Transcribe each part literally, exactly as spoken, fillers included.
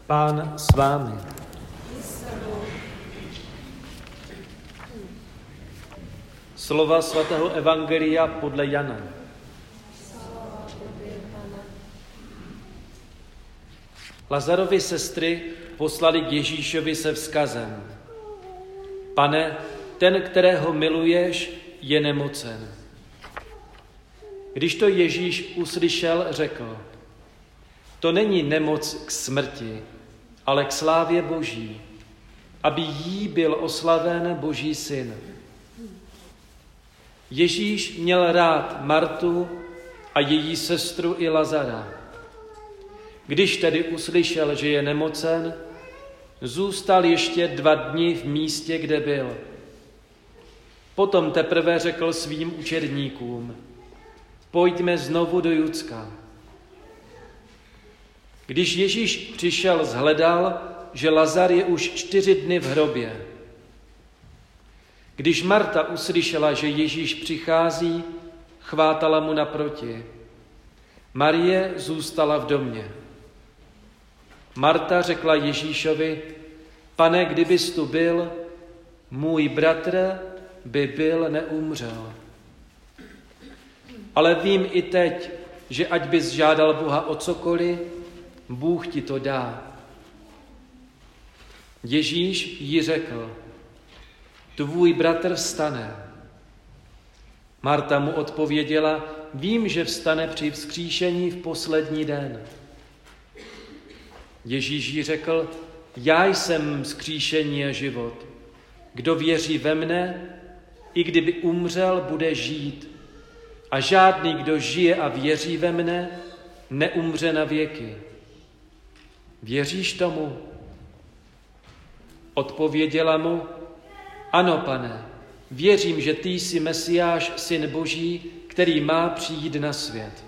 Pán s vámi. Slova svatého evangelia podle Jana. Lazarovi sestry poslali k Ježíšovi se vzkazem: Pane, ten, kterého miluješ, je nemocen. Když to Ježíš uslyšel, řekl: To není nemoc k smrti, ale k slávě Boží, aby jí byl oslaven Boží syn. Ježíš měl rád Martu a její sestru i Lazara. Když tedy uslyšel, že je nemocen, zůstal ještě dva dny v místě, kde byl. Potom teprve řekl svým učedníkům: Pojďme znovu do Judska. Když Ježíš přišel, shledal, že Lazar je už čtyři dny v hrobě. Když Marta uslyšela, že Ježíš přichází, chvátala mu naproti. Marie zůstala v domě. Marta řekla Ježíšovi: Pane, kdybys tu byl, můj bratr by byl neumřel. Ale vím i teď, že ať bys žádal Boha o cokoliv, Bůh ti to dá. Ježíš jí řekl: Tvůj bratr vstane. Marta mu odpověděla: Vím, že vstane při vzkříšení v poslední den. Ježíš jí řekl: Já jsem vzkříšení a život. Kdo věří ve mne, i kdyby umřel, bude žít. A žádný, kdo žije a věří ve mne, neumře na věky. Věříš tomu? Odpověděla mu: Ano, Pane, věřím, že ty jsi Mesiáš, syn Boží, který má přijít na svět.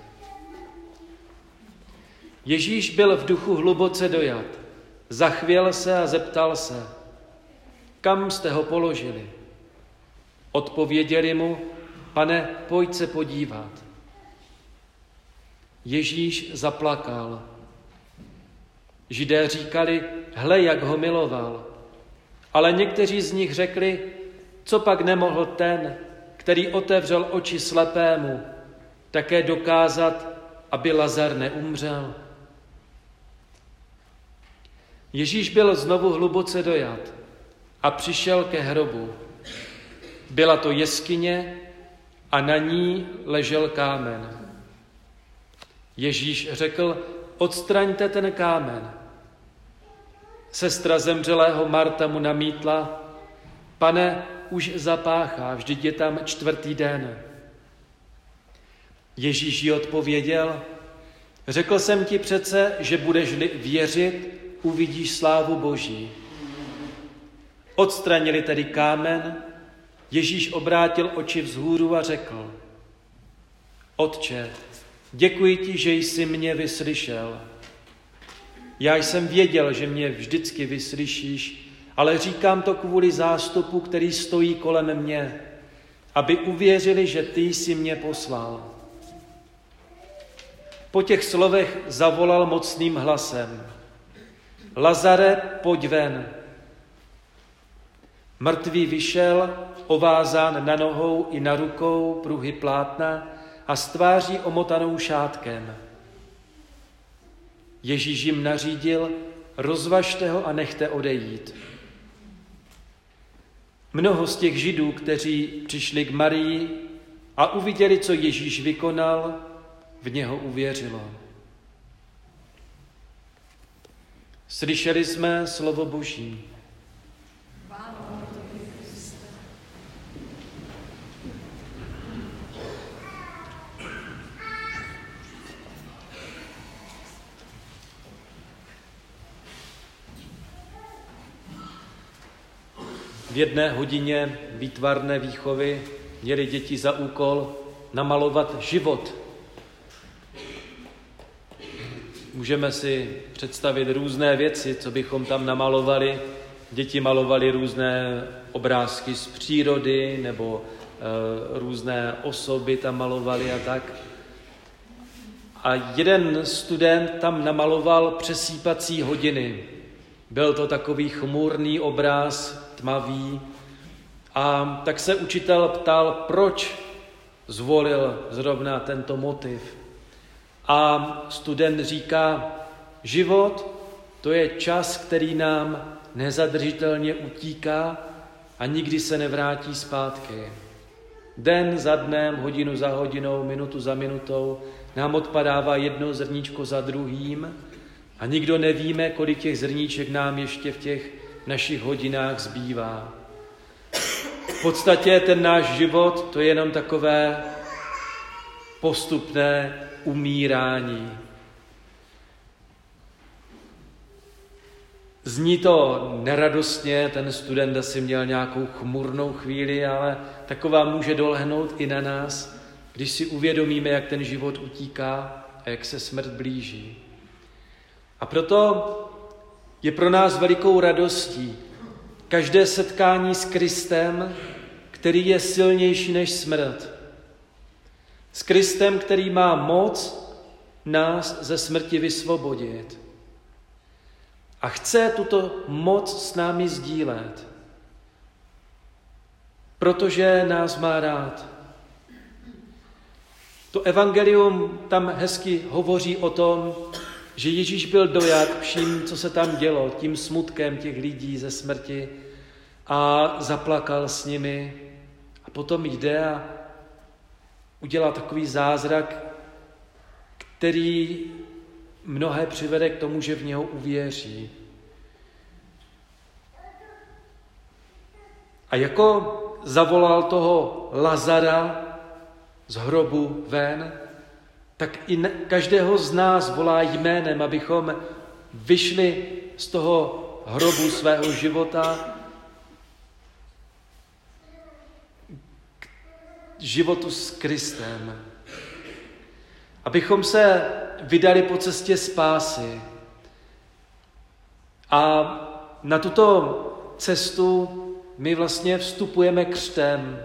Ježíš byl v duchu hluboce dojat. Zachvěl se a zeptal se: Kam jste ho položili? Odpověděli mu: Pane, pojď se podívat. Ježíš zaplakal. Židé říkali: Hle, jak ho miloval. Ale někteří z nich řekli: Co pak nemohl ten, který otevřel oči slepému, také dokázat, aby Lazar neumřel? Ježíš byl znovu hluboce dojat a přišel ke hrobu. Byla to jeskyně a na ní ležel kámen. Ježíš řekl: Odstraňte ten kámen. Sestra zemřelého Marta mu namítla: Pane, už zapáchá, vždyť je tam čtvrtý den. Ježíš jí odpověděl: Řekl jsem ti přece, že budeš-li věřit, uvidíš slávu Boží. Odstranili tedy kámen, Ježíš obrátil oči vzhůru a řekl: Otče, děkuji ti, že jsi mě vyslyšel. Já jsem věděl, že mě vždycky vyslyšíš, ale říkám to kvůli zástupu, který stojí kolem mě, aby uvěřili, že ty jsi mě poslal. Po těch slovech zavolal mocným hlasem: Lazare, pojď ven. Mrtvý vyšel, ovázán na nohou i na rukou pruhy plátna a s tváří omotanou šátkem. Ježíš jim nařídil: Rozvažte ho a nechte odejít. Mnoho z těch Židů, kteří přišli k Marii a uviděli, co Ježíš vykonal, v něho uvěřilo. Slyšeli jsme slovo Boží. V jedné hodině výtvarné výchovy měly děti za úkol namalovat život. Můžeme si představit různé věci, co bychom tam namalovali. Děti malovali různé obrázky z přírody nebo e, různé osoby tam malovali a tak. A jeden student tam namaloval přesýpací hodiny. Byl to takový chmurný obraz, tmavý. A tak se učitel ptal, proč zvolil zrovna tento motiv. A student říká, život to je čas, který nám nezadržitelně utíká a nikdy se nevrátí zpátky. Den za dnem, hodinu za hodinou, minutu za minutou nám odpadává jedno zrníčko za druhým a nikdo nevíme, kolik těch zrníček nám ještě v těch našich hodinách zbývá. V podstatě ten náš život to je jenom takové postupné umírání. Zní to neradostně, ten student asi měl nějakou chmurnou chvíli, ale taková může dolehnout i na nás, když si uvědomíme, jak ten život utíká a jak se smrt blíží. A proto je pro nás velikou radostí každé setkání s Kristem, který je silnější než smrt. S Kristem, který má moc nás ze smrti vysvobodit. A chce tuto moc s námi sdílet, protože nás má rád. To evangelium tam hezky hovoří o tom, že Ježíš byl dojat vším, co se tam dělo, tím smutkem těch lidí ze smrti a zaplakal s nimi. A potom jde a udělá takový zázrak, který mnohé přivede k tomu, že v něho uvěří. A jako zavolal toho Lazara z hrobu ven, tak i každého z nás volá jménem, abychom vyšli z toho hrobu svého života k životu s Kristem. Abychom se vydali po cestě spásy. A na tuto cestu my vlastně vstupujeme křtem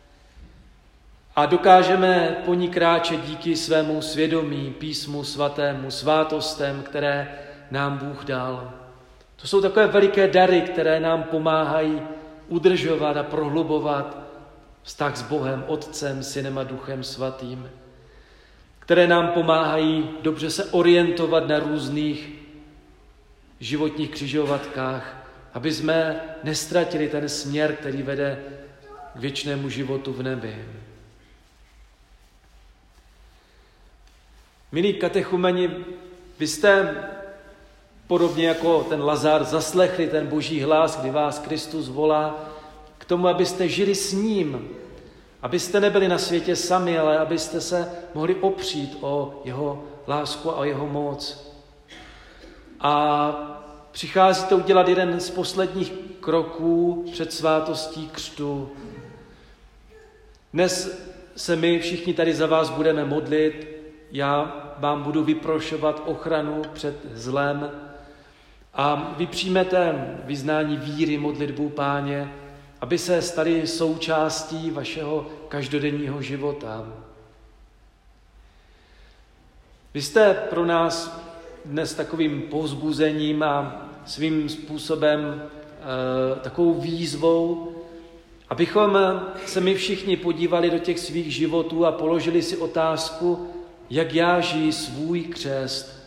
a dokážeme po ní kráčet díky svému svědomí, písmu svatému, svátostem, které nám Bůh dal. To jsou takové veliké dary, které nám pomáhají udržovat a prohlubovat vztah s Bohem, Otcem, Synem a Duchem Svatým, které nám pomáhají dobře se orientovat na různých životních křižovatkách, aby jsme nestratili ten směr, který vede k věčnému životu v nebi. Milí katechumeni, vy jste podobně jako ten Lazar zaslechli ten boží hlas, kdy vás Kristus volá k tomu, abyste žili s ním, abyste nebyli na světě sami, ale abyste se mohli opřít o jeho lásku a o jeho moc. A přichází to udělat jeden z posledních kroků před svátostí křtu. Dnes se my všichni tady za vás budeme modlit, já vám budu vyprošovat ochranu před zlem a vy přijmete vyznání víry, modlitbu Páně, aby se stali součástí vašeho každodenního života. Vy jste pro nás dnes takovým povzbuzením a svým způsobem e, takovou výzvou, abychom se my všichni podívali do těch svých životů a položili si otázku, jak já žiji svůj křest,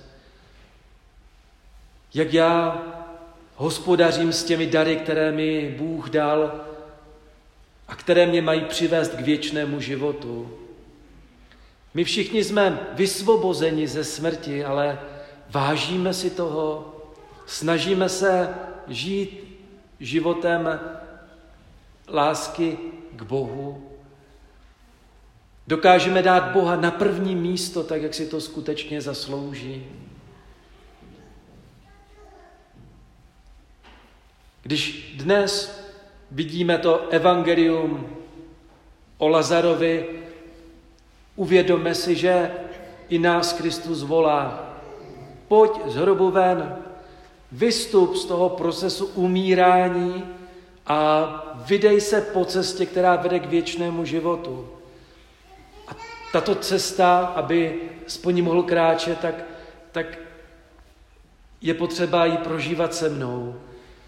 jak já hospodařím s těmi dary, které mi Bůh dal a které mě mají přivést k věčnému životu. My všichni jsme vysvobozeni ze smrti, ale vážíme si toho, snažíme se žít životem lásky k Bohu. Dokážeme dát Boha na první místo, tak jak si to skutečně zaslouží. Když dnes vidíme to evangelium o Lazarovi, uvědomme si, že i nás Kristus volá. Pojď z hrobu ven, vystup z toho procesu umírání a vydej se po cestě, která vede k věčnému životu. A tato cesta, aby po ní mohl kráčet, tak, tak je potřeba ji prožívat se mnou.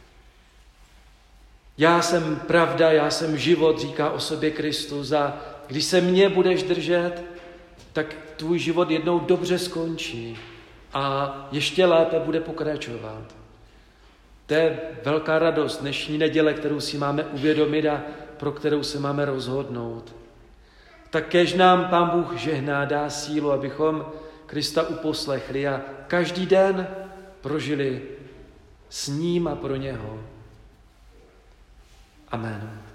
Já jsem pravda, já jsem život, říká o sobě Kristus, a když se mě budeš držet, tak tvůj život jednou dobře skončí a ještě lépe bude pokračovat. To je velká radost dnešní neděle, kterou si máme uvědomit a pro kterou se máme rozhodnout. Tak kéž nám Pán Bůh žehná, dá sílu, abychom Krista uposlechli a každý den prožili s ním a pro něho. Amen.